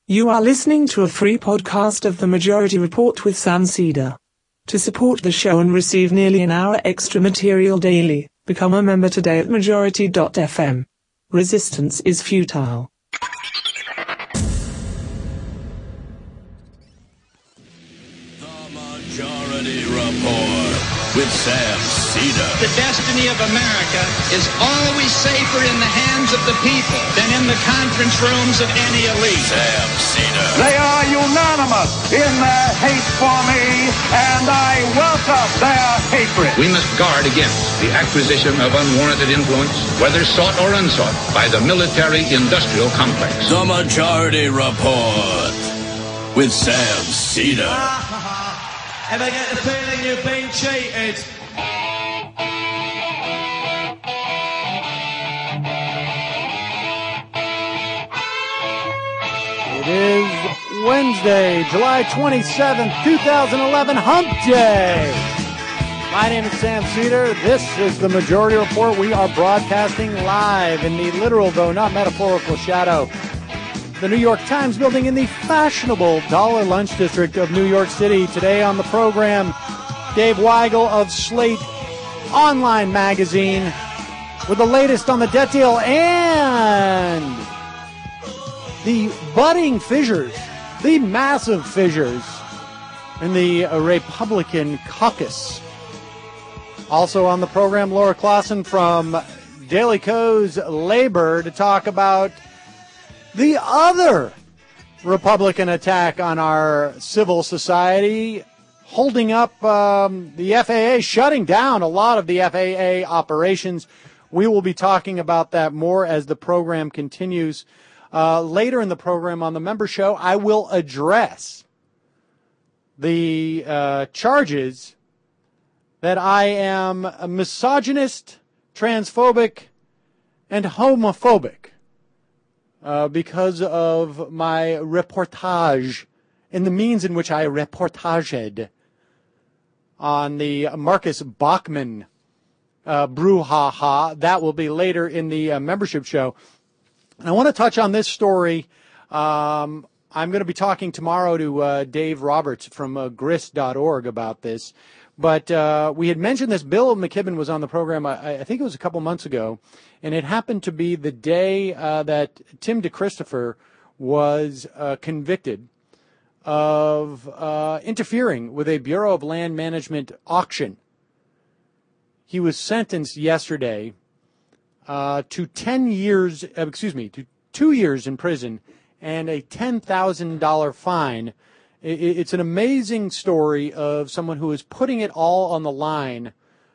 You are listening to a free podcast of The Majority Report with Sam Cedar. To support the show and receive nearly an hour extra material daily, become a member today at majority.fm. Resistance is futile. The Majority Report with Sam Cedar. The destiny of America is always safer in the hands of the people than in the conference rooms of any elite. Sam Cedar. They are unanimous in their hate for me, and I welcome their hatred. We must guard against the acquisition of unwarranted influence, whether sought or unsought, by the military-industrial complex. The Majority Report with Sam Cedar. Ever get the feeling you've been cheated? It is Wednesday, July 27th, 2011, Hump Day. My name is Sam Cedar. This is the Majority Report. We are broadcasting live in the literal, though not metaphorical, shadow the New York Times building in the fashionable Dollar Lunch District of New York City. Today on the program, Dave Weigel of Slate Online Magazine with the latest on the debt deal and the budding fissures, the massive fissures in the Republican caucus. Also on the program, Laura Clausen from Daily Kos Labor to talk about the other Republican attack on our civil society, holding up the FAA, shutting down a lot of the FAA operations. We will be talking about that more as the program continues. Later in the program on the member show, I will address the charges that I am a misogynist, transphobic, and homophobic. Because of my reportage and the means in which I reportaged on the Marcus Bachmann brouhaha. That will be later in the membership show. And I want to touch on this story. I'm going to be talking tomorrow to Dave Roberts from grist.org about this. But we had mentioned this. Bill McKibben was on the program, I think it was a couple months ago, and it happened to be the day that Tim DeChristopher was convicted of interfering with a Bureau of Land Management auction. He was sentenced yesterday to 2 years in prison and a $10,000 fine. It's an amazing story of someone who is putting it all on the line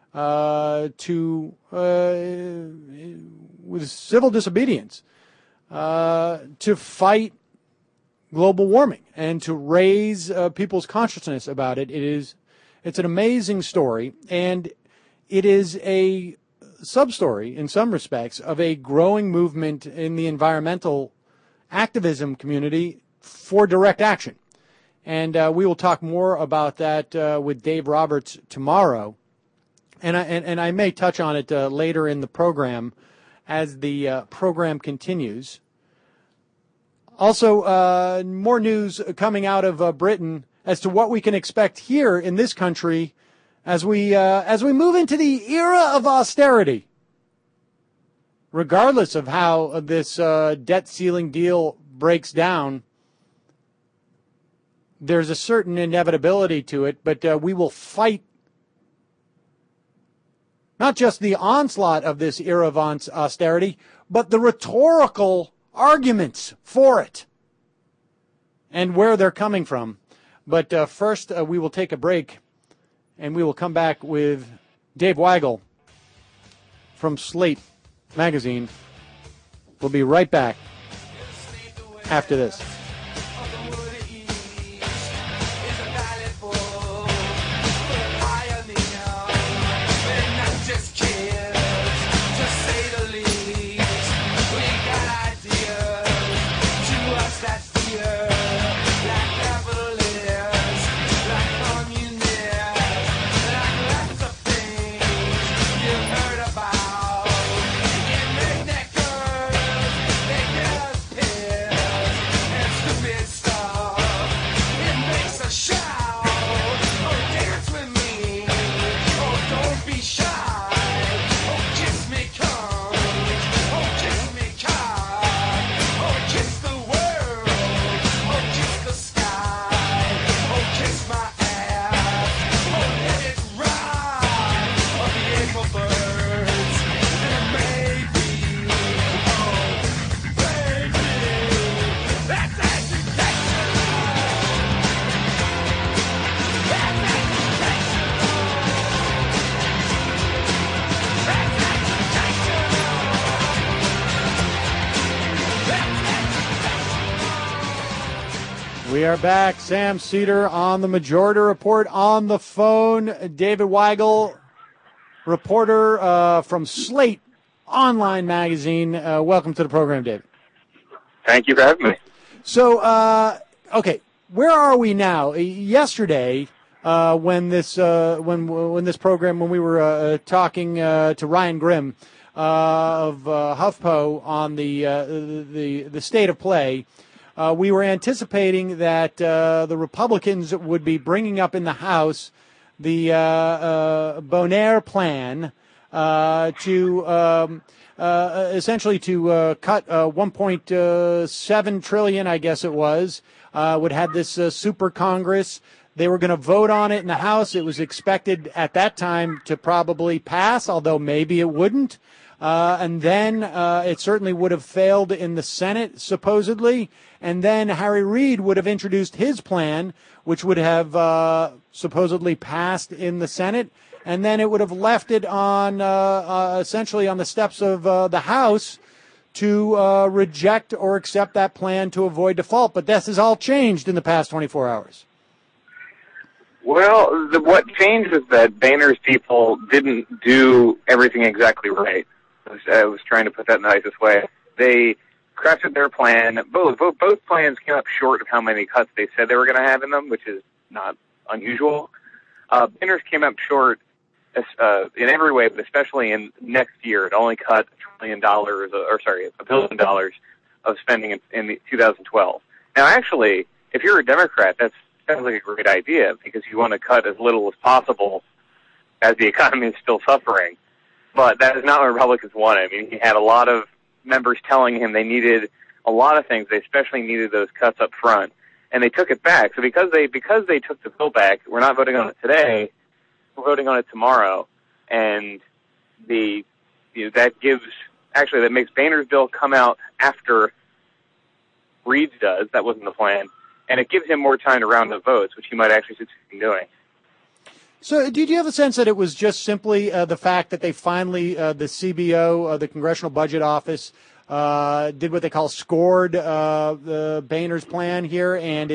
with civil disobedience to fight global warming and to raise people's consciousness about it. It's an amazing story, and it is a sub-story in some respects of a growing movement in the environmental activism community for direct action. And we will talk more about that with Dave Roberts tomorrow. And I may touch on it later in the program as the program continues. Also, more news coming out of Britain as to what we can expect here in this country as we move into the era of austerity. Regardless of how this debt ceiling deal breaks down, there's a certain inevitability to it, but we will fight not just the onslaught of this era of austerity, but the rhetorical arguments for it and where they're coming from. But first, we will take a break, and we will come back with Dave Weigel from Slate Magazine. We'll be right back after this. We are back. Sam Seder on the Majority Report. On the phone, David Weigel, reporter from Slate Online Magazine. Welcome to the program, David. Thank you for having me. So, okay, where are we now? Yesterday, when this program, when we were talking to Ryan Grimm of HuffPo on the state of play, we were anticipating that the Republicans would be bringing up in the House the Bonaire plan to essentially to cut 1.7 trillion, I guess it was. Would have this super Congress. They were going to vote on it in the House. It was expected at that time to probably pass, although maybe it wouldn't. And then it certainly would have failed in the Senate, supposedly. And then Harry Reid would have introduced his plan, which would have supposedly passed in the Senate. And then it would have left it on essentially on the steps of the House to reject or accept that plan to avoid default. But this has all changed in the past 24 hours. Well, what changed was that Boehner's people didn't do everything exactly right. I was trying to put that in the nicest way. They crafted their plan. Both plans came up short of how many cuts they said they were going to have in them, which is not unusual. Boehner's came up short in every way, but especially in next year. It only cut $1 billion of spending in 2012. Now, actually, if you're a Democrat, that sounds like a great idea because you want to cut as little as possible as the economy is still suffering. But that is not what Republicans wanted. I mean, he had a lot of members telling him they needed a lot of things. They especially needed those cuts up front, and they took it back. So because they took the bill back, we're not voting on it today. We're voting on it tomorrow, and that makes Boehner's bill come out after Reid's does. That wasn't the plan, and it gives him more time to round up votes, which he might actually succeed in doing. So did you have a sense that it was just simply the fact that they finally, the CBO, the Congressional Budget Office, did what they call scored the Boehner's plan here, and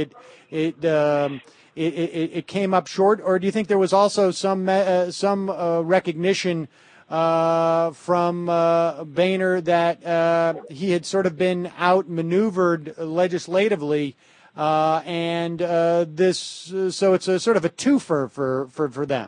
it came up short? Or do you think there was also some recognition from Boehner that he had sort of been outmaneuvered legislatively? So it's a sort of a twofer for them.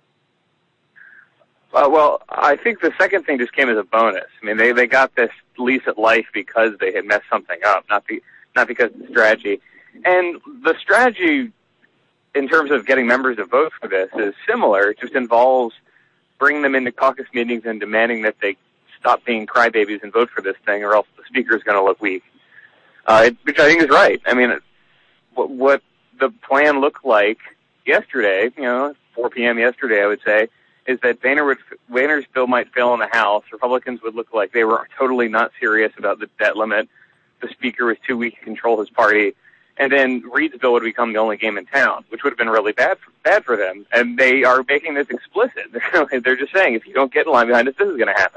Well, I think the second thing just came as a bonus. I mean, they got this lease at life because they had messed something up, not because of the strategy. And the strategy, in terms of getting members to vote for this, is similar. It just involves bringing them into caucus meetings and demanding that they stop being crybabies and vote for this thing, or else the speaker is going to look weak. Which I think is right. I mean, what the plan looked like yesterday, 4 p.m. yesterday, I would say, is that Boehner's bill might fail in the House. Republicans would look like they were totally not serious about the debt limit. The speaker was too weak to control his party. And then Reid's bill would become the only game in town, which would have been really bad for them. And they are making this explicit. They're just saying, if you don't get in line behind us, this is going to happen.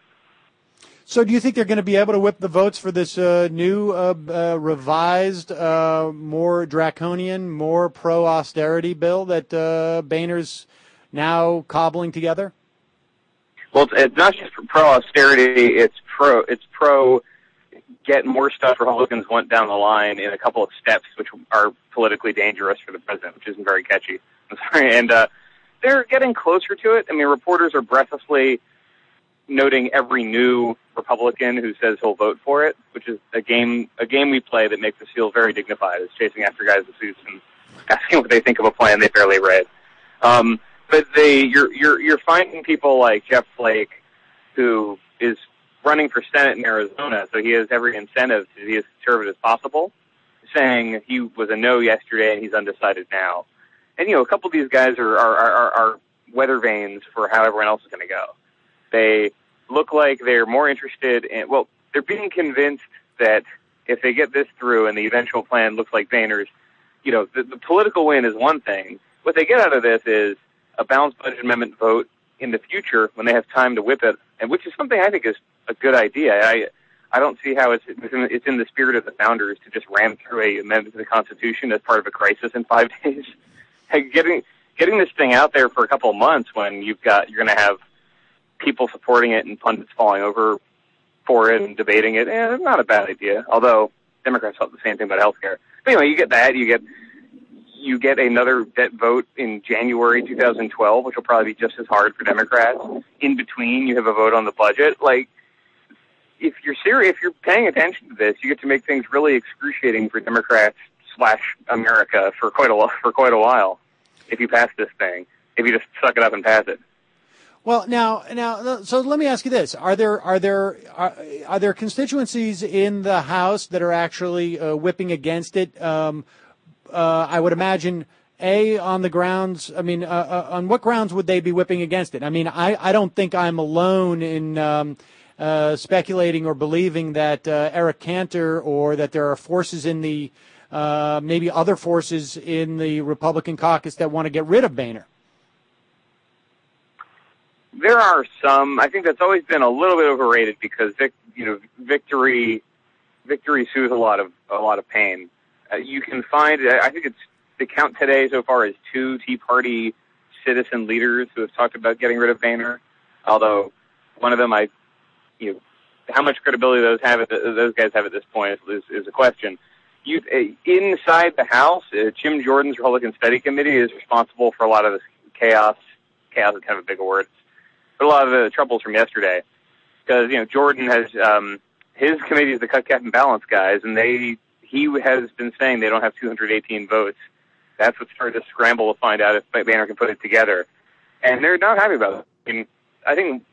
So do you think they're going to be able to whip the votes for this new, revised, more draconian, more pro-austerity bill that Boehner's now cobbling together? Well, it's not just pro-austerity, it's pro get more stuff Republicans want down the line in a couple of steps, which are politically dangerous for the president, which isn't very catchy. I'm sorry. And they're getting closer to it. I mean, reporters are breathlessly noting every new Republican who says he'll vote for it, which is a game we play that makes us feel very dignified. It's chasing after guys in suits and asking what they think of a plan they barely read. But you're finding people like Jeff Flake, who is running for Senate in Arizona, so he has every incentive to be as conservative as possible, saying he was a no yesterday and he's undecided now. And a couple of these guys are weather vanes for how everyone else is going to go. They look like they're more interested in, they're being convinced that if they get this through and the eventual plan looks like Boehner's, the political win is one thing. What they get out of this is a balanced budget amendment vote in the future when they have time to whip it, and which is something I think is a good idea. I don't see how it's in the spirit of the founders to just ram through a amendment to the Constitution as part of a crisis in 5 days. Hey, getting this thing out there for a couple of months when you're going to have people supporting it and pundits falling over for it and debating it, it's not a bad idea. Although Democrats felt the same thing about healthcare. But anyway, you get that. You get another debt vote in January 2012, which will probably be just as hard for Democrats. In between, you have a vote on the budget. Like, if you're serious, if you're paying attention to this, you get to make things really excruciating for Democrats / America for quite a while. If you pass this thing, if you just suck it up and pass it. Well, now, so let me ask you this: are there constituencies in the House that are actually whipping against it? I would imagine, on the grounds. I mean, on what grounds would they be whipping against it? I mean, I don't think I'm alone in speculating or believing that Eric Cantor or that there are forces in the maybe other forces in the Republican caucus that want to get rid of Boehner. There are some. I think that's always been a little bit overrated because victory soothes a lot of pain. You can find. I think it's the count today so far is 2 Tea Party citizen leaders who have talked about getting rid of Boehner. Although one of them, how much credibility those guys have at this point is a question. Inside the House, Jim Jordan's Republican Study Committee is responsible for a lot of this chaos. Chaos is kind of a big word. But a lot of the troubles from yesterday, because Jordan has his committee is the cut, cap, and balance guys, and he has been saying they don't have 218 votes. That's what started to scramble to find out if Boehner can put it together, and they're not happy about it. I think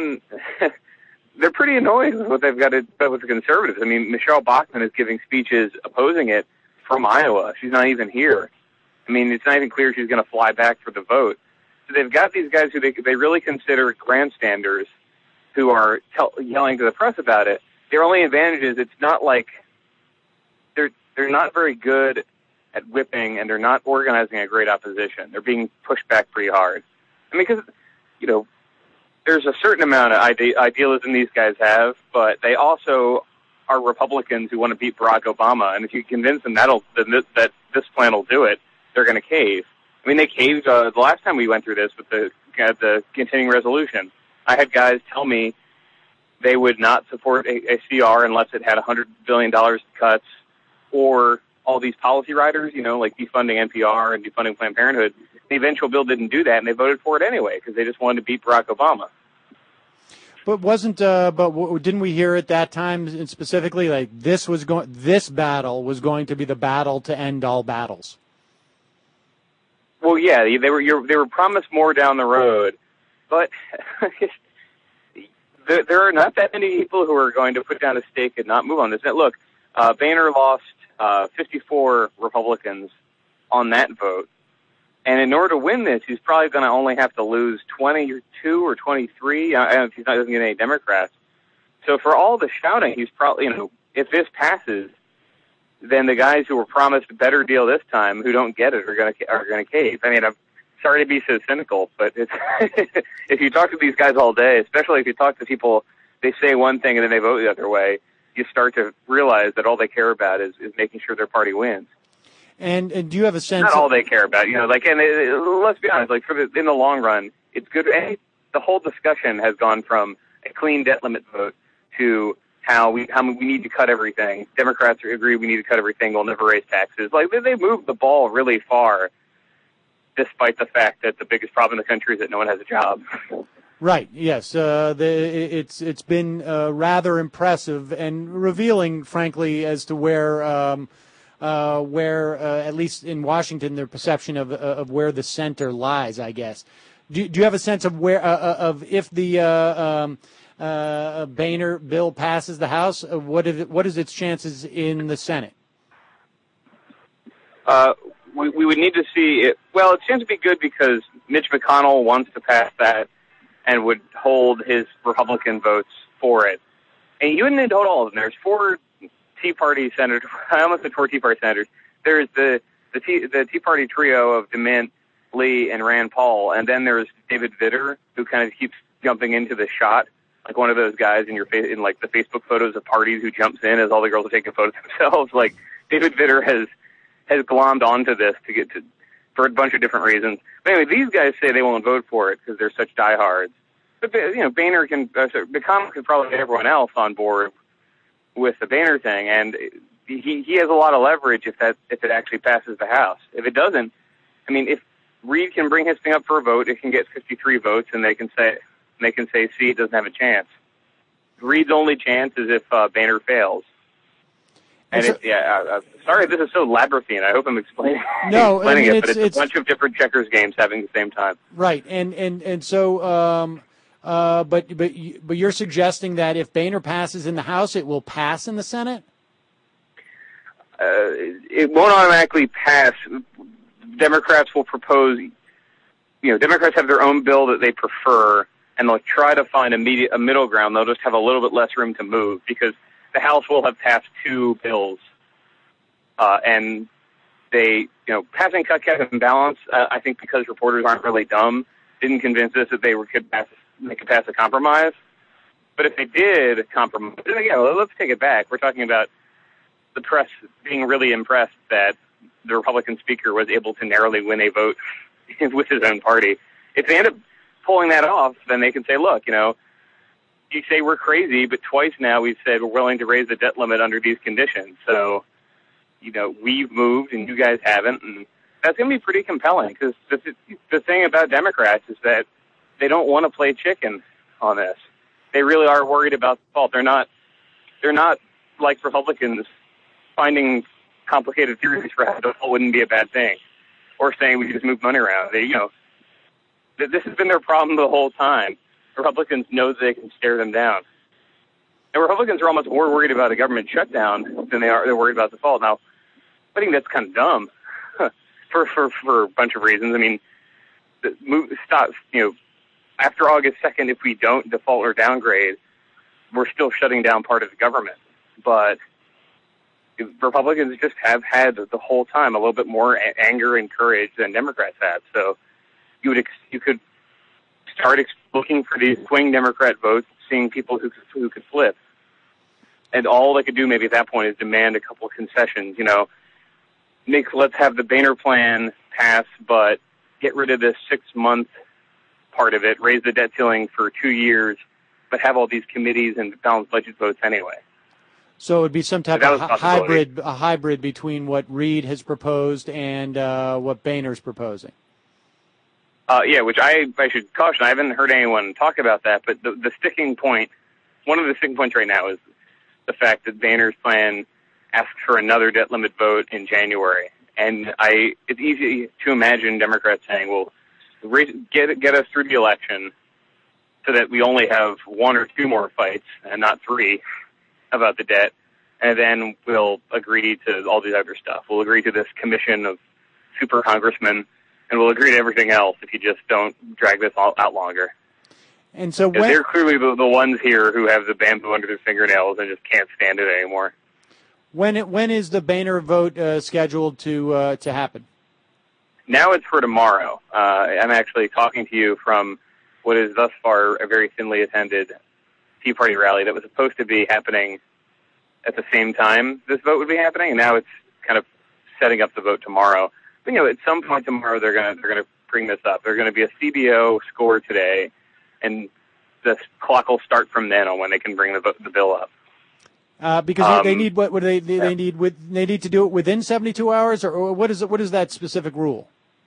they're pretty annoyed with what they've got to do with the conservatives. I mean, Michelle Bachmann is giving speeches opposing it from Iowa. She's not even here. I mean, it's not even clear she's going to fly back for the vote. So they've got these guys who they really consider grandstanders who are yelling to the press about it. Their only advantage is it's not like they're not very good at whipping, and they're not organizing a great opposition. They're being pushed back pretty hard. I mean, because, there's a certain amount of idealism these guys have, but they also are Republicans who want to beat Barack Obama. And if you convince them that this plan will do it, they're going to cave. I mean, they caved the last time we went through this with the continuing resolution. I had guys tell me they would not support a CR unless it had $100 billion cuts or all these policy riders, like defunding NPR and defunding Planned Parenthood. The eventual bill didn't do that, and they voted for it anyway because they just wanted to beat Barack Obama. But didn't we hear at that time specifically like this battle was going to be the battle to end all battles? Well, yeah, they were promised more down the road, but there are not that many people who are going to put down a stake and not move on this. Now, look, Boehner lost 54 Republicans on that vote, and in order to win this, he's probably going to only have to lose 22 or 23. I don't know if he doesn't get any Democrats. So for all the shouting, he's probably, if this passes, then the guys who were promised a better deal this time, who don't get it, are going to cave. I mean, I'm sorry to be so cynical, but it's if you talk to these guys all day, especially if you talk to people, they say one thing and then they vote the other way, you start to realize that all they care about is making sure their party wins. And do you have a sense? Not all they care about, let's be honest, in the long run, it's good. The whole discussion has gone from a clean debt limit vote to how we need to cut everything. Democrats agree we need to cut everything. We'll never raise taxes. They moved the ball really far, despite the fact that the biggest problem in the country is that no one has a job. Right. Yes. It's been rather impressive and revealing, frankly, as to where at least in Washington, their perception of where the center lies. I guess. Do you have a sense of where of if the Boehner bill passes the House? What is its chances in the Senate? We would need to see it. Well, it seems to be good because Mitch McConnell wants to pass that and would hold his Republican votes for it. And you wouldn't need to hold all of them. There's 4 Tea Party senators. I almost said 4 Tea Party senators. There's the Tea Party trio of DeMint, Lee, and Rand Paul, and then there's David Vitter, who kind of keeps jumping into the shot like one of those guys in in like the Facebook photos of parties who jumps in as all the girls are taking photos of themselves. Like David Vitter has glommed onto this for a bunch of different reasons. But anyway, these guys say they won't vote for it because they're such diehards. But Boehner McConnell can probably get everyone else on board with the Boehner thing, and he has a lot of leverage if it actually passes the House. If it doesn't, I mean, if Reid can bring his thing up for a vote, it can get 53 votes, and they can say, see, it doesn't have a chance. Reid's only chance is if Boehner fails. And sorry, this is so labyrinthine. I hope I'm explaining it, but it's a bunch of different checkers games happening at the same time. Right, and so, but you're suggesting that if Boehner passes in the House, it will pass in the Senate? It won't automatically pass. Democrats will propose. Democrats have their own bill that they prefer, and they'll try to find a middle ground. They'll just have a little bit less room to move because the House will have passed 2 bills, and they, passing cut, cap, and balance. I think because reporters aren't really dumb, didn't convince us that they could pass a compromise. But if they did compromise, let's take it back. We're talking about the press being really impressed that the Republican speaker was able to narrowly win a vote with his own party. If they end up pulling that off, then they can say, look, you say we're crazy, but twice now we've said we're willing to raise the debt limit under these conditions. So, we've moved and you guys haven't. And that's going to be pretty compelling because the thing about Democrats is that they don't want to play chicken on this. They really are worried about the fault. They're not like Republicans finding complicated theories for how default wouldn't be a bad thing or saying we can just move money around. This has been their problem the whole time. Republicans know that they can stare them down. And Republicans are almost more worried about a government shutdown than they're worried about default. Now, I think that's kind of dumb for a bunch of reasons. I mean, after August 2nd, if we don't default or downgrade, we're still shutting down part of the government. But Republicans just have had the whole time a little bit more anger and courage than Democrats have. So you could start looking for these swing Democrat votes, seeing people who could flip. And all they could do maybe at that point is demand a couple of concessions. Let's have the Boehner plan pass, but get rid of this 6-month part of it, raise the debt ceiling for 2 years, but have all these committees and balanced budget votes anyway. So it would be some type of hybrid between what Reid has proposed and what Boehner's proposing. Which I should caution. I haven't heard anyone talk about that, but the sticking point, one of the sticking points right now is the fact that Boehner's plan asks for another debt limit vote in January. And it's easy to imagine Democrats saying, well, get us through the election so that we only have 1 or 2 more fights and not 3 about the debt, and then we'll agree to all these other stuff. We'll agree to this commission of super congressmen, and we'll agree to everything else if you just don't drag this all out longer. And so they're clearly the ones here who have the bamboo under their fingernails and just can't stand it anymore. When is the Boehner vote scheduled to happen? Now it's for tomorrow. I'm actually talking to you from what is thus far a very thinly attended Tea Party rally that was supposed to be happening at the same time this vote would be happening, and now it's kind of setting up the vote tomorrow. But, at some point tomorrow they're gonna bring this up. There's gonna be a CBO score today, and the clock will start from then on when they can bring the bill up. Because they need what do they need? They need to do it within 72 hours, or what is it? What is that specific rule?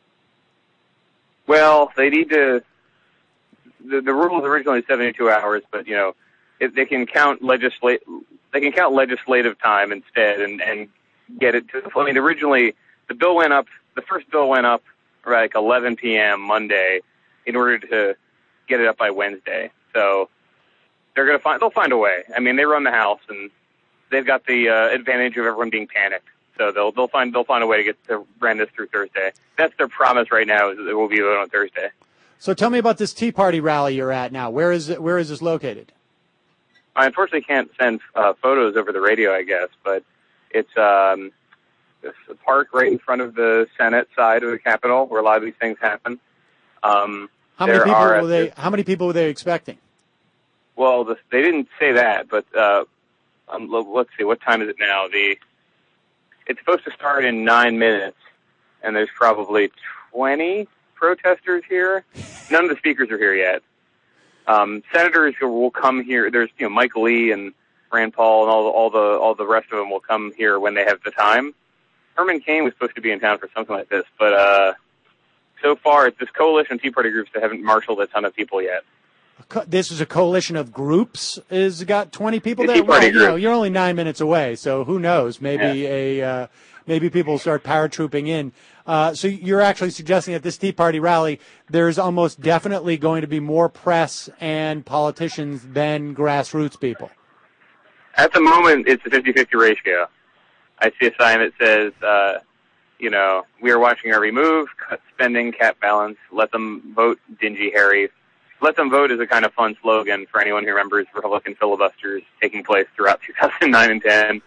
Well, they need to. The rule was originally 72 hours, but if they can count legislative time instead and get it to. I mean, originally the bill went up. The first bill went up like 11 p.m. Monday in order to get it up by Wednesday. So they'll find a way. I mean, they run the House and they've got the advantage of everyone being panicked. So they'll find a way to run this through Thursday. That's their promise right now, is that it will be voted on Thursday. So tell me about this Tea Party rally you're at now. Where is this located? I unfortunately can't send photos over the radio, I guess, but it's a park right in front of the Senate side of the Capitol where a lot of these things happen. How many people were they expecting? Well, they didn't say that, but let's see. What time is it now? It's supposed to start in 9 minutes, and there's probably 20 protesters here. None of the speakers are here yet. Senators will come here. There's Mike Lee and Rand Paul and all the rest of them will come here when they have the time. Herman Cain was supposed to be in town for something like this, but so far it's this coalition of Tea Party groups that haven't marshaled a ton of people yet. This is a coalition of groups. Is got 20 people there. Tea Party group. You're only 9 minutes away, so who knows? Maybe maybe people start paratrooping in. So you're actually suggesting at this Tea Party rally, there's almost definitely going to be more press and politicians than grassroots people. At the moment, it's a 50-50 ratio. I see a sign that says, we are watching every move, cut spending, cap balance, let them vote, dingy Harry. Let them vote is a kind of fun slogan for anyone who remembers Republican filibusters taking place throughout 2009 and 10.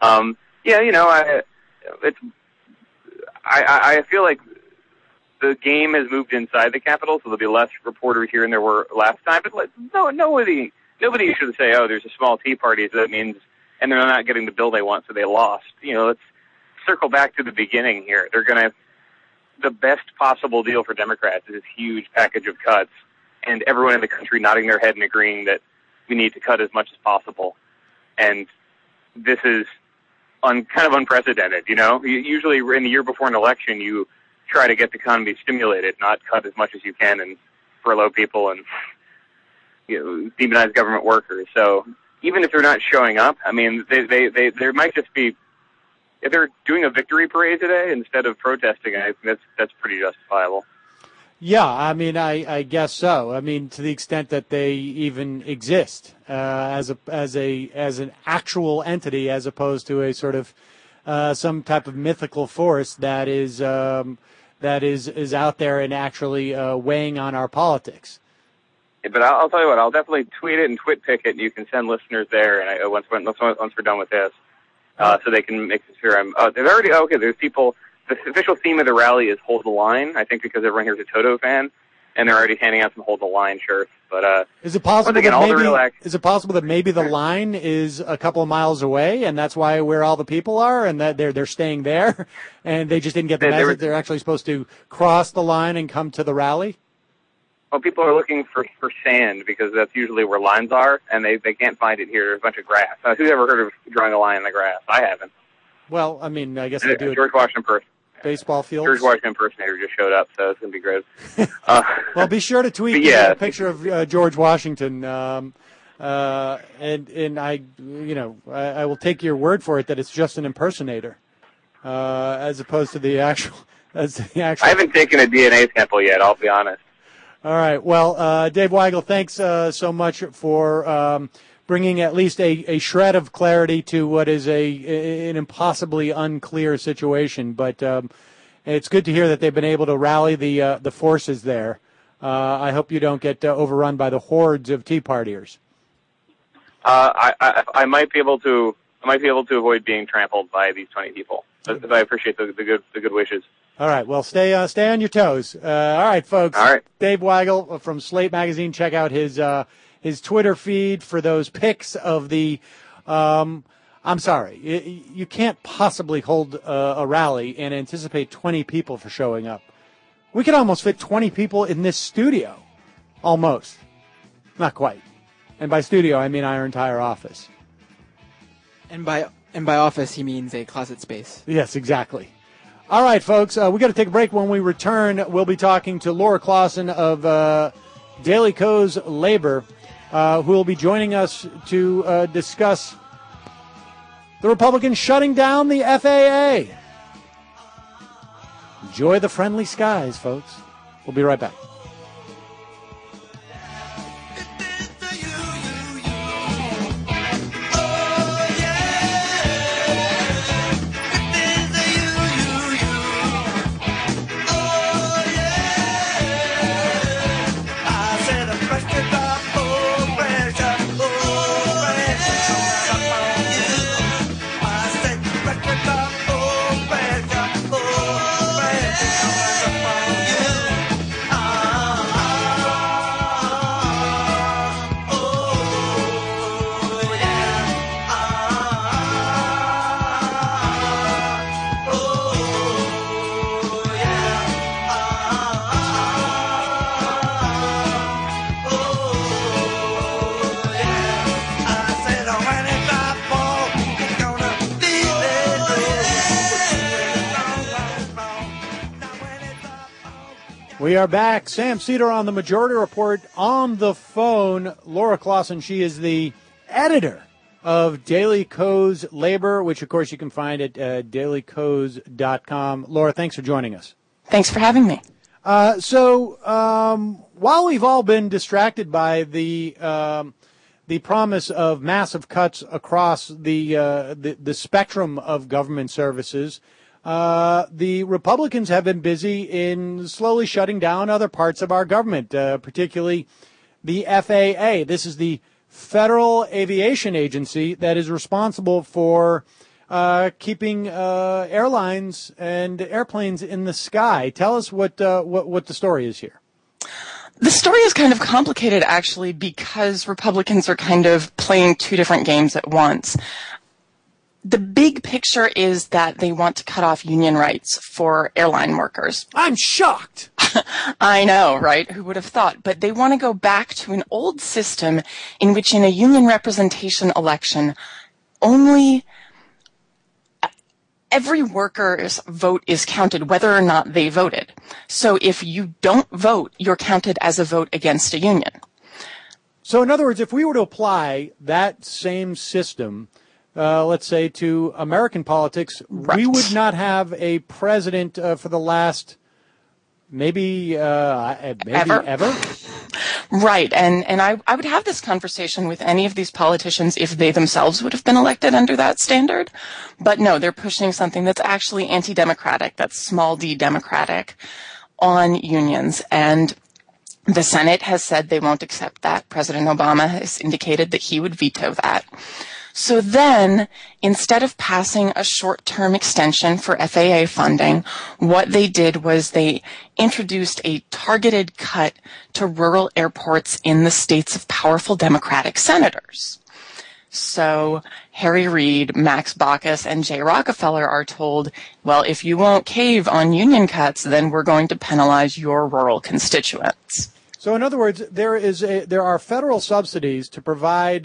I feel like the game has moved inside the Capitol, so there'll be less reporters here than there were last time. But nobody should say, "Oh, there's a small Tea Party, so that means," and they're not getting the bill they want, so they lost. Let's circle back to the beginning here. The best possible deal for Democrats is this huge package of cuts, and everyone in the country nodding their head and agreeing that we need to cut as much as possible. And this is kind of unprecedented. Usually in the year before an election, you try to get the economy stimulated, not cut as much as you can and furlough people and demonize government workers. So even if they're not showing up, I mean, there might just be, if they're doing a victory parade today instead of protesting, I think that's pretty justifiable. Yeah, I mean, I guess so. I mean, to the extent that they even exist as an actual entity, as opposed to a sort of some type of mythical force that is out there and actually weighing on our politics. But I'll tell you what, I'll definitely tweet it and TwitPic it, and you can send listeners there. And once we're done with this, so they can make sure there's already there's people. The official theme of the rally is Hold the Line, I think because everyone here is a Toto fan, and they're already handing out some Hold the Line shirts. But is it possible that maybe the line is a couple of miles away, and that's where all the people are, and that they're staying there, and they just didn't get the message they're actually supposed to cross the line and come to the rally? Well, people are looking for sand because that's usually where lines are, and they can't find it here. There's a bunch of grass. Who's ever heard of drawing a line in the grass? I haven't. Well, I mean, I guess they do it. George Washington person. Baseball fields. George Washington impersonator just showed up, so it's going to be great. Well, be sure to tweet a picture of George Washington, and I will take your word for it that it's just an impersonator, as opposed to the actual. I haven't taken a DNA sample yet. I'll be honest. All right. Well, Dave Weigel, thanks so much for bringing at least a shred of clarity to what is an impossibly unclear situation. But it's good to hear that they've been able to rally the forces there. I hope you don't get overrun by the hordes of Tea Partiers. I might be able to avoid being trampled by these 20 people. But I appreciate the good wishes. All right. Well, stay on your toes. All right, folks. All right. Dave Weigel from Slate Magazine. Check out his Twitter feed for those pics of the. I'm sorry, you can't possibly hold a rally and anticipate 20 people for showing up. We could almost fit 20 people in this studio, almost, not quite. And by studio, I mean our entire office. And by office, he means a closet space. Yes, exactly. All right, folks, we got to take a break. When we return, we'll be talking to Laura Clausen of Daily Kos Labor, who will be joining us to discuss the Republicans shutting down the FAA. Enjoy the friendly skies, folks. We'll be right back. We are back. Sam Cedar on the Majority Report. On the phone, Laura Clausen. She is the editor of Daily Kos Labor, which, of course, you can find at dailykos.com. Laura, thanks for joining us. Thanks for having me. So while we've all been distracted by the promise of massive cuts across the spectrum of government services, the Republicans have been busy in slowly shutting down other parts of our government, particularly the FAA. This is the Federal Aviation Agency that is responsible for keeping airlines and airplanes in the sky. Tell us what the story is here. The story is kind of complicated, actually, because Republicans are kind of playing two different games at once. The big picture is that they want to cut off union rights for airline workers. I'm shocked. I know, right? Who would have thought? But they want to go back to an old system in which in a union representation election, only every worker's vote is counted whether or not they voted. So if you don't vote, you're counted as a vote against a union. So in other words, if we were to apply that same system, let's say, to American politics, right, we would not have a president for the last maybe ever. Right, and I would have this conversation with any of these politicians if they themselves would have been elected under that standard. But no, they're pushing something that's actually anti-democratic, that's small d democratic, on unions. And the Senate has said they won't accept that. President Obama has indicated that he would veto that. So then, instead of passing a short-term extension for FAA funding, what they did was they introduced a targeted cut to rural airports in the states of powerful Democratic senators. So Harry Reid, Max Baucus, and Jay Rockefeller are told, well, if you won't cave on union cuts, then we're going to penalize your rural constituents. So, in other words, there are federal subsidies to provide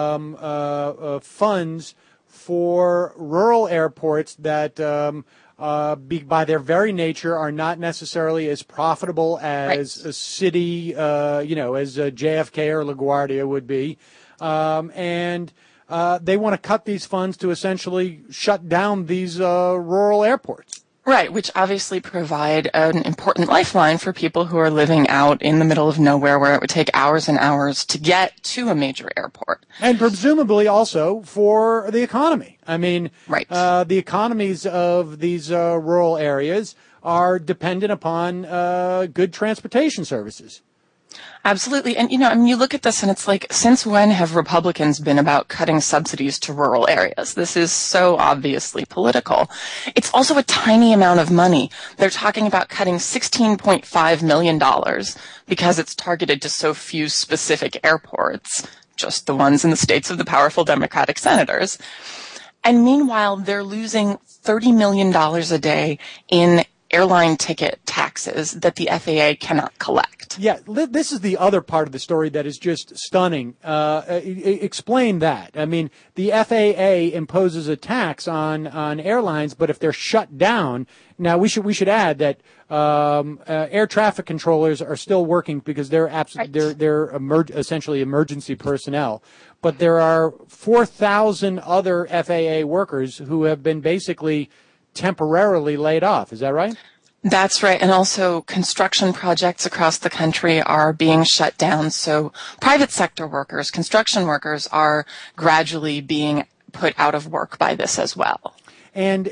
funds for rural airports that, by their very nature, are not necessarily as profitable as a city, as JFK or LaGuardia would be, and they want to cut these funds to essentially shut down these rural airports. Right, which obviously provide an important lifeline for people who are living out in the middle of nowhere where it would take hours and hours to get to a major airport. And presumably also for the economy. I mean, right. The economies of these rural areas are dependent upon good transportation services. Absolutely. And, you look at this and it's like, since when have Republicans been about cutting subsidies to rural areas? This is so obviously political. It's also a tiny amount of money. They're talking about cutting $16.5 million because it's targeted to so few specific airports, just the ones in the states of the powerful Democratic senators. And meanwhile, they're losing $30 million a day in airline ticket taxes that the FAA cannot collect. Yeah, this is the other part of the story that is just stunning. Explain that. I mean, the FAA imposes a tax on airlines, but if they're shut down, now we should add that air traffic controllers are still working because they're essentially emergency personnel. But there are 4,000 other FAA workers who have been basically temporarily laid off. Is that right? That's right. And also construction projects across the country are being shut down. So private sector workers, construction workers are gradually being put out of work by this as well. And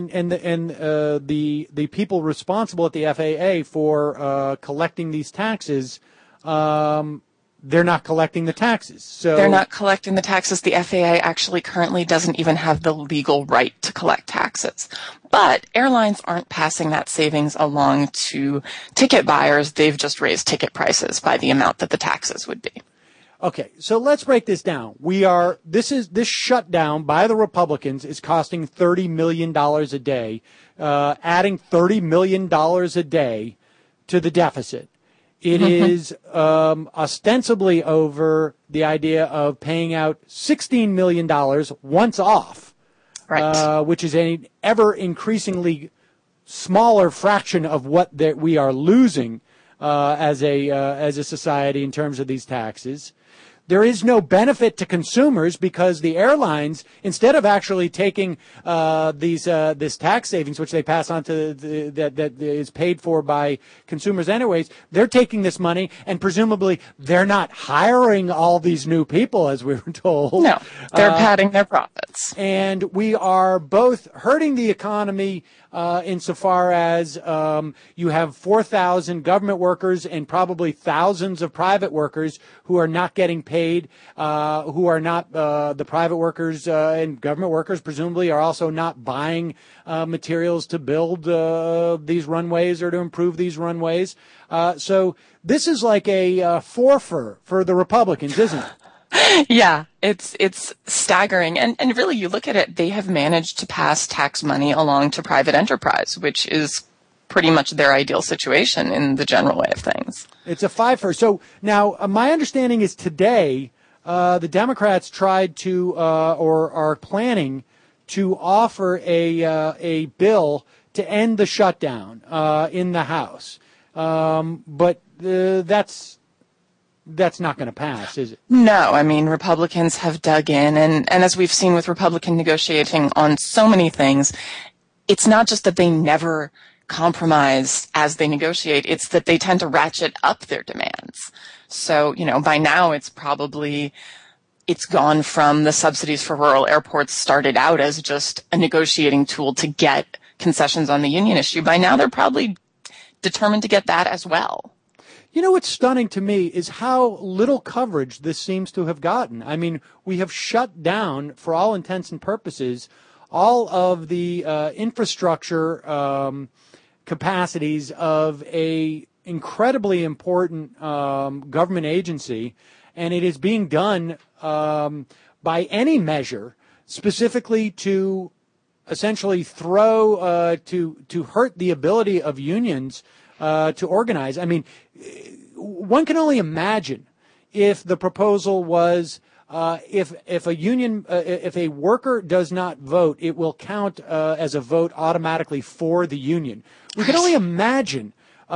the people responsible at the FAA for collecting these taxes, they're not collecting the taxes. So they're not collecting the taxes. The FAA actually currently doesn't even have the legal right to collect taxes. But airlines aren't passing that savings along to ticket buyers. They've just raised ticket prices by the amount that the taxes would be. Okay, so let's break this down. This shutdown by the Republicans is costing $30 million a day, adding $30 million a day to the deficit. It is ostensibly over the idea of paying out $16 million once off, right. Which is an ever increasingly smaller fraction of what we are losing as a society in terms of these taxes. There is no benefit to consumers because the airlines, instead of actually taking this tax savings, which they pass on to that is paid for by consumers anyways, they're taking this money and presumably they're not hiring all these new people, as we were told. No, they're padding their profits. And we are both hurting the economy insofar as you have 4,000 government workers and probably thousands of private workers who are not getting paid, who are not the private workers and government workers presumably are also not buying materials to build these runways or to improve these runways. So this is like a forfeit for the Republicans, isn't it? Yeah, it's staggering. And really, you look at it, they have managed to pass tax money along to private enterprise, which is pretty much their ideal situation in the general way of things. It's a fifer. So now my understanding is today the Democrats tried to or are planning to offer a bill to end the shutdown in the House. But that's not going to pass, is it? No, I mean, Republicans have dug in, and as we've seen with Republican negotiating on so many things, it's not just that they never compromise as they negotiate, it's that they tend to ratchet up their demands. So, by now it's gone from the subsidies for rural airports started out as just a negotiating tool to get concessions on the union issue. By now they're probably determined to get that as well. You know what's stunning to me is how little coverage this seems to have gotten. I mean, we have shut down, for all intents and purposes, all of the infrastructure capacities of a incredibly important government agency, and it is being done by any measure specifically to essentially throw to hurt the ability of unions to organize. I mean, one can only imagine if the proposal was if a union, if a worker does not vote, it will count as a vote automatically for the union. We can only imagine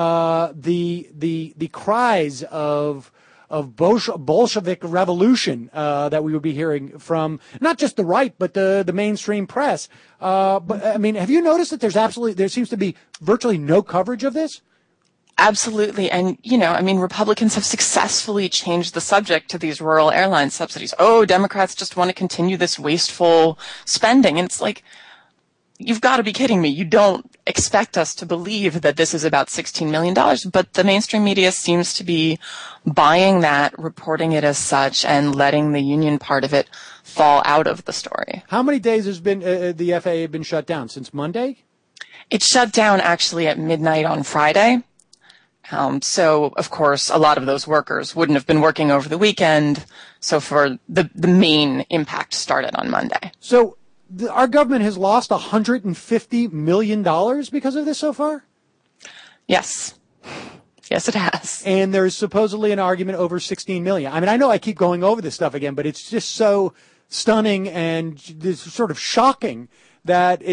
the cries of Bolshevik revolution that we would be hearing from not just the right but the mainstream press. But I mean, have you noticed that there seems to be virtually no coverage of this? Absolutely. And, Republicans have successfully changed the subject to these rural airline subsidies. Oh, Democrats just want to continue this wasteful spending. And it's like, you've got to be kidding me. You don't expect us to believe that this is about $16 million, but the mainstream media seems to be buying that, reporting it as such, and letting the union part of it fall out of the story. How many days has been the FAA been shut down? Since Monday? It shut down actually at midnight on Friday. So, of course, a lot of those workers wouldn't have been working over the weekend. So for the main impact started on Monday. So our government has lost $150 million because of this so far? Yes. Yes, it has. And there's supposedly an argument over $16 million. I mean, I know I keep going over this stuff again, but it's just so stunning and sort of shocking that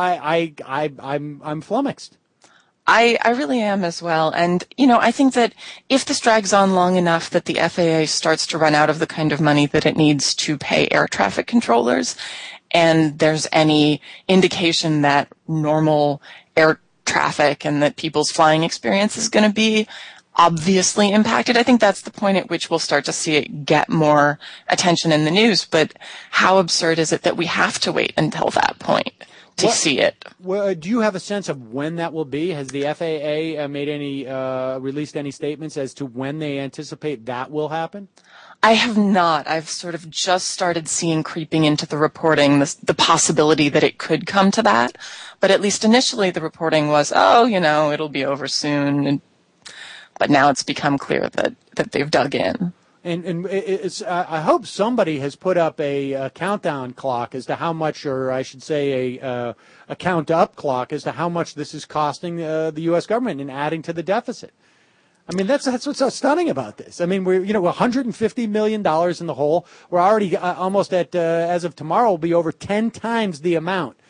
I'm flummoxed. I really am as well. And, I think that if this drags on long enough that the FAA starts to run out of the kind of money that it needs to pay air traffic controllers, and there's any indication that normal air traffic and that people's flying experience is going to be obviously impacted, I think that's the point at which we'll start to see it get more attention in the news. But how absurd is it that we have to wait until that point to see it? Well, do you have a sense of when that will be? Has the FAA released any statements as to when they anticipate that will happen? I have not. I've sort of just started seeing creeping into the reporting the possibility that it could come to that. But at least initially the reporting was, it'll be over soon. But now it's become clear that they've dug in. And I hope somebody has put up a countdown clock as to how much, or I should say a count up clock as to how much this is costing the U.S. government and adding to the deficit. I mean, that's what's so stunning about this. I mean, we're $150 million in the hole. We're already almost at, as of tomorrow, will be over 10 times the amount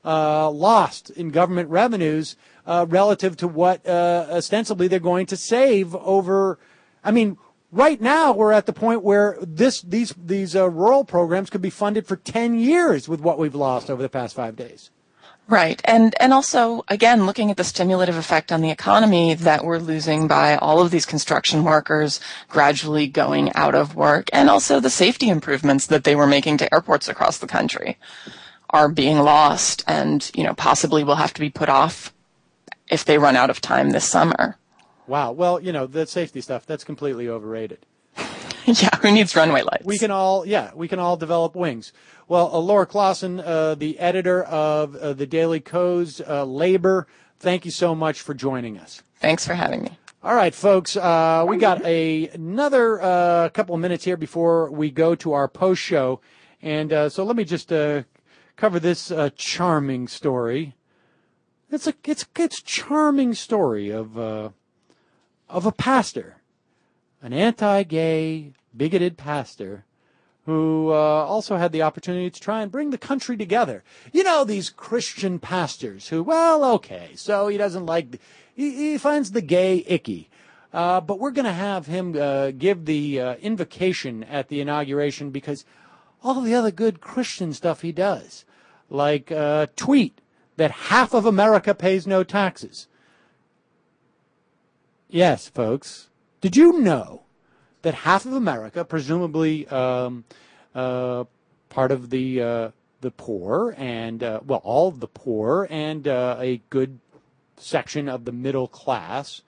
lost in government revenues relative to what ostensibly they're going to save over. I mean, right now we're at the point where these rural programs could be funded for 10 years with what we've lost over the past 5 days. Right. And also, again, looking at the stimulative effect on the economy that we're losing by all of these construction workers gradually going out of work, and also the safety improvements that they were making to airports across the country are being lost and, possibly will have to be put off if they run out of time this summer. Wow. Well, the safety stuff, that's completely overrated. Yeah, who needs runway lights? We can all develop wings. Well, Laura Clausen, the editor of the Daily Kos Labor, thank you so much for joining us. Thanks for having me. All right, folks, we got another couple of minutes here before we go to our post show, and so let me just cover this charming story. It's a charming story of a pastor, an anti-gay, bigoted pastor, who also had the opportunity to try and bring the country together. These Christian pastors who, so he doesn't like, he finds the gay icky. But we're going to have him give the invocation at the inauguration because all the other good Christian stuff he does, like tweet that half of America pays no taxes. Yes, folks. Did you know that half of America, presumably part of the poor and all of the poor and a good section of the middle class,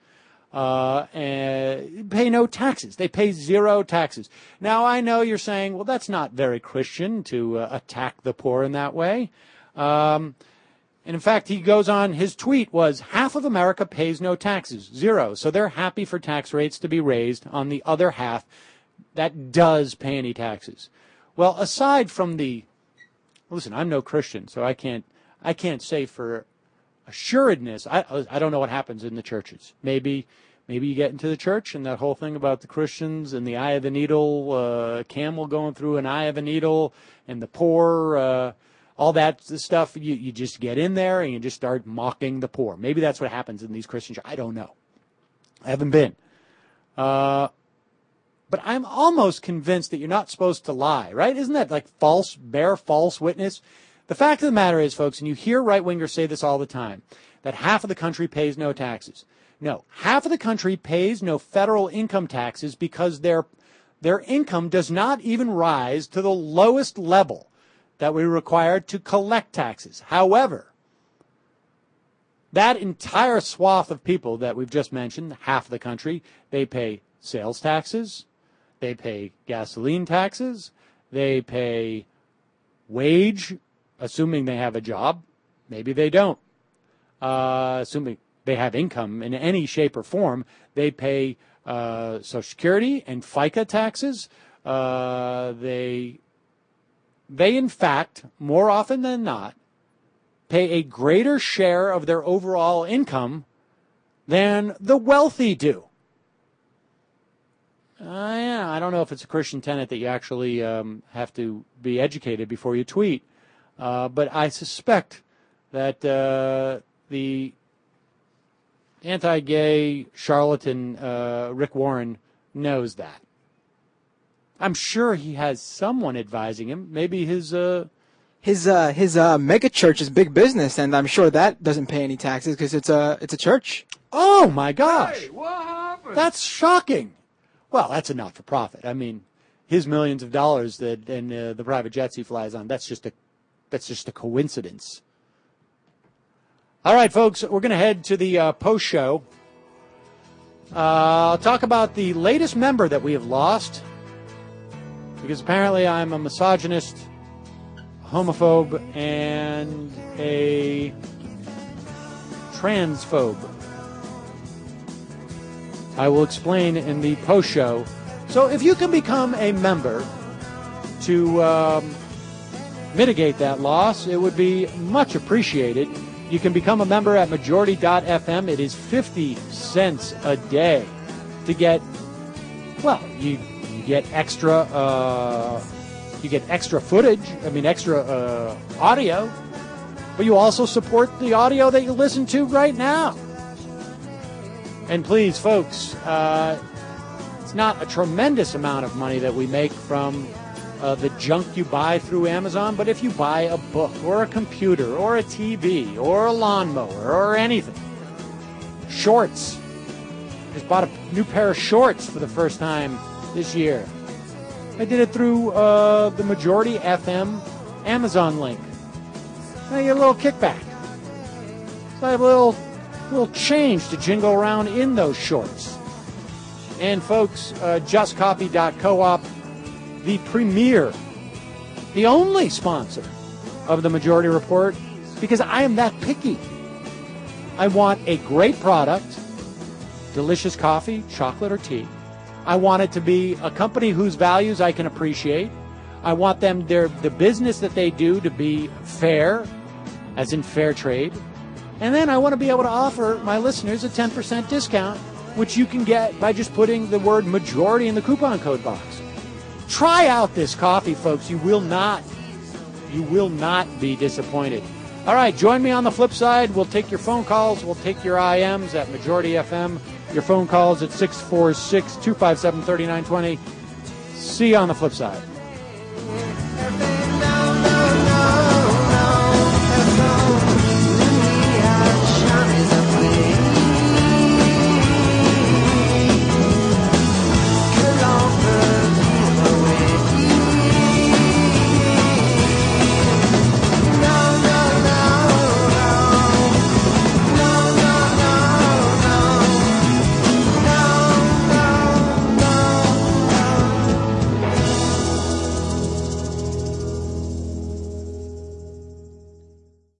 pay no taxes? They pay zero taxes. Now, I know you're saying, well, that's not very Christian to attack the poor in that way. And in fact, he goes on, his tweet was, half of America pays no taxes, zero. So they're happy for tax rates to be raised on the other half that does pay any taxes. Well, aside from listen, I'm no Christian, so I can't say for assuredness. I don't know what happens in the churches. Maybe you get into the church and that whole thing about the Christians and the eye of the needle, camel going through an eye of a needle, and the poor, all that stuff, you just get in there and you just start mocking the poor. Maybe that's what happens in these Christian churches. I don't know. I haven't been. But I'm almost convinced that you're not supposed to lie, right? Isn't that like bear false witness? The fact of the matter is, folks, and you hear right-wingers say this all the time, that half of the country pays no taxes. No, half of the country pays no federal income taxes because their income does not even rise to the lowest level that we're required to collect taxes. However, that entire swath of people that we've just mentioned, half of the country, they pay sales taxes, they pay gasoline taxes, they pay wage, assuming they have a job. Maybe they don't. Assuming they have income in any shape or form, they pay Social Security and FICA taxes. They, in fact, more often than not, pay a greater share of their overall income than the wealthy do. I don't know if it's a Christian tenet that you actually have to be educated before you tweet, but I suspect that the anti-gay charlatan Rick Warren knows that. I'm sure he has someone advising him. Maybe his mega church is big business, and I'm sure that doesn't pay any taxes because it's a church. Oh my gosh! Hey, what happened? That's shocking. Well, that's a not-for-profit. I mean, his millions of dollars and the private jets he flies on. That's just a coincidence. All right, folks, we're going to head to the post show. I'll talk about the latest member that we have lost. Because apparently I'm a misogynist, homophobe, and a transphobe. I will explain in the post show. So if you can become a member to mitigate that loss, it would be much appreciated. You can become a member at majority.fm. It is 50 cents a day to get, you get extra footage, extra audio, but you also support the audio that you listen to right now. And please, folks, it's not a tremendous amount of money that we make from the junk you buy through Amazon, but if you buy a book or a computer or a TV or a lawnmower or anything, shorts. Just bought a new pair of shorts for the first time this year. I did it through the Majority FM Amazon link. I get a little kickback. So I have a little change to jingle around in those shorts. And folks, justcopy.coop, the premier, the only sponsor of the Majority Report, because I am that picky. I want a great product, delicious coffee, chocolate, or tea. I want it to be a company whose values I can appreciate. I want them, the business that they do, to be fair, as in fair trade. And then I want to be able to offer my listeners a 10% discount, which you can get by just putting the word majority in the coupon code box. Try out this coffee, folks. You will not be disappointed. All right, join me on the flip side. We'll take your phone calls. We'll take your IMs at Majority FM. Your phone calls at 646-257-3920. See you on the flip side.